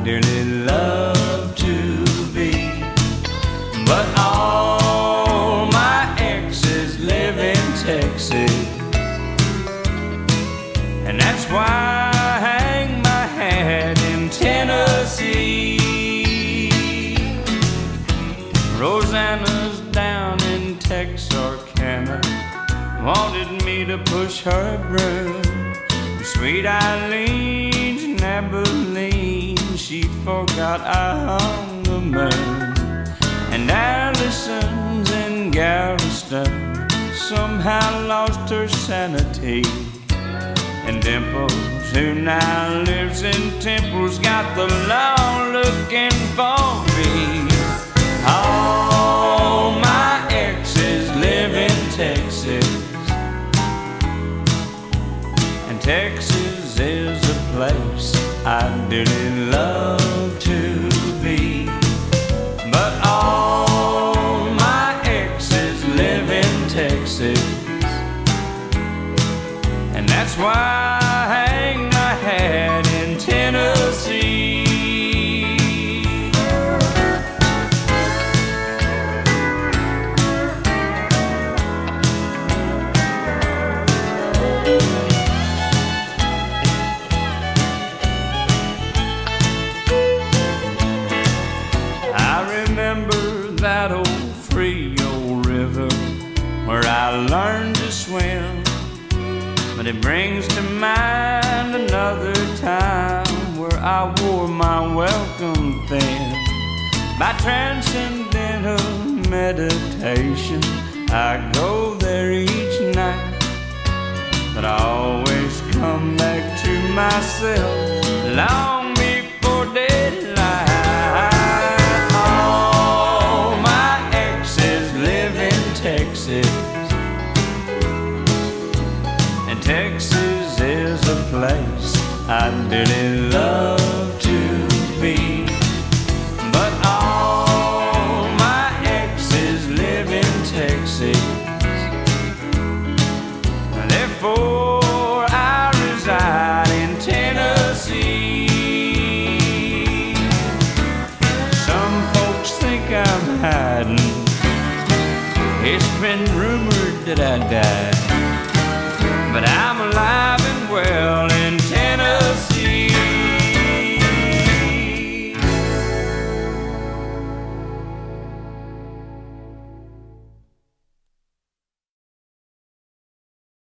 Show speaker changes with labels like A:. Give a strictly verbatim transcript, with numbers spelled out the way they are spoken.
A: dearly love to be. But all my exes live in Texas, and that's why I hang my hat in Tennessee. Rosanna's down in Texarkana, wanted me to push her broom. Sweet Eileen's in Abilene, she forgot I hung the moon. And Allison's in Galveston somehow lost her sanity. And Dimples, who now lives in Temple's, got the law looking for me. All my exes live in Texas, and Texas is a place I dearly love to be. But all my exes live in Texas, and that's why I hang my hat in Tennessee. I remember that old Frio River where I learned to swim, but it brings to mind another time where I wore my welcome thin. By transcendental meditation, I go there each night, but I always come back to myself long before daylight. All my exes live in Texas, and Texas is a place I dearly love to be. But all my exes live in Texas, therefore I reside in Tennessee. Some folks think I'm hiding, it's been rumored that I died.